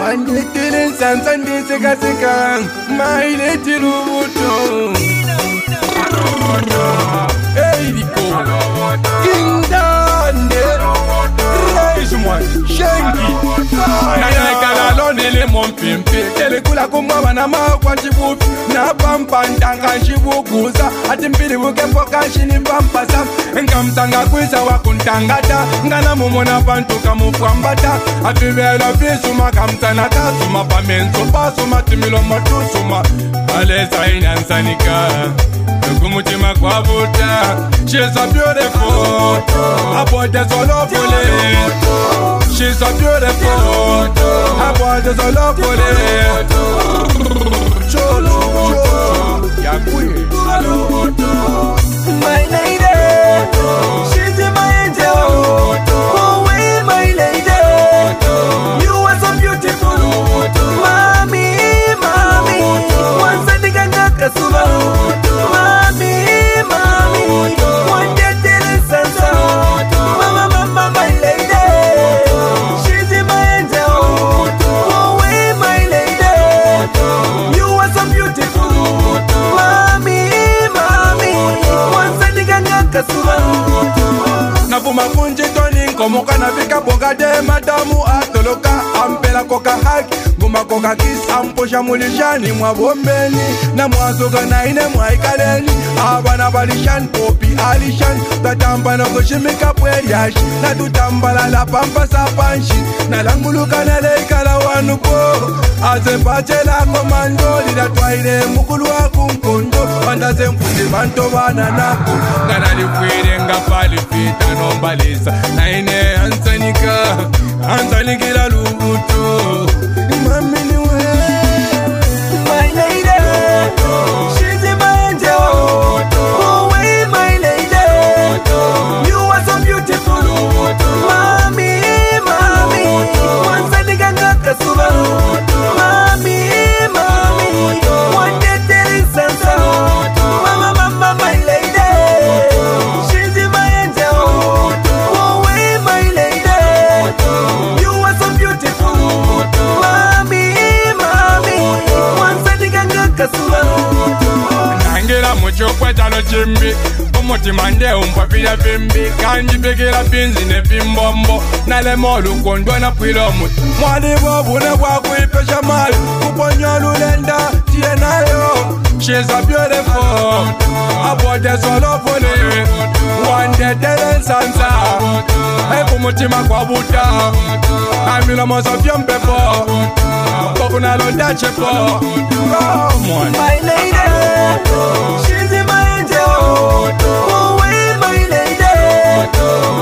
One day killing some Sunday sika my little Ruto. Hey, King Dande, Raisman, Shanky. Nana Kalonele mon pimpe, Telekula Kumba na kwa chibupi, na pampantanga chibukuza, atimpili ukepoka shini pampasa, nkamtanga kwisa wakuntangata, ngana mumona pantuka mufambata, atubela visuma kamtanata, suma pamenso pasuma timilo matusuma, alesa inansanika. Kumutima kwa buta, she's a beautiful, I bought this all up for it. She's a beautiful, I bought this all up for it. Cholo, ya queen, my lady, she's my angel. Oh, wait, my lady, you are so beautiful, mommy, mommy. Once I think I got a suma. Nafuma kunji toni nkomoka na vika boga de madamu atoloka ampela koka haki guma koka kiss amposha mulishani mwa bombeni na mwazoga na ine mwa ikaleni abana balishan popi alishan tatamba na kushimika pweliashi na tutambala la pampa sapanshi na languluka na leikala wanuko azempachela komandoli na twaile mukulu wa kunkondo wandaze mfuzi banto bananako ngana likwire ngapali fita nombalisa na ine ansanikila lubuto mami niwe my lady, she's my angel. Oh, wait, my lady, you are so beautiful, mommy, mommy. Once I think I got the suma, mommy, mommy. One day there is Santa, mama, mama, my lady, she's my angel. Oh, wait, my lady, you are so beautiful, mommy, mommy. Once I think I got the suma. Nangela mucho kwetalo chimbi umutima nde umpapila vimbi kanji pekela pinzi ne pimbombo nale molu kondwa na pwilo mutu mwali wabune wakuipesha mali kuponyo lulenda tiye nayo. She's a beautiful, I bought this all up for it. One day tele sansa ekumutima kwa buta amila mosofia mpepo kokuna londa chepo. Come on my lady, she's my angel. Oh, wait, my lady,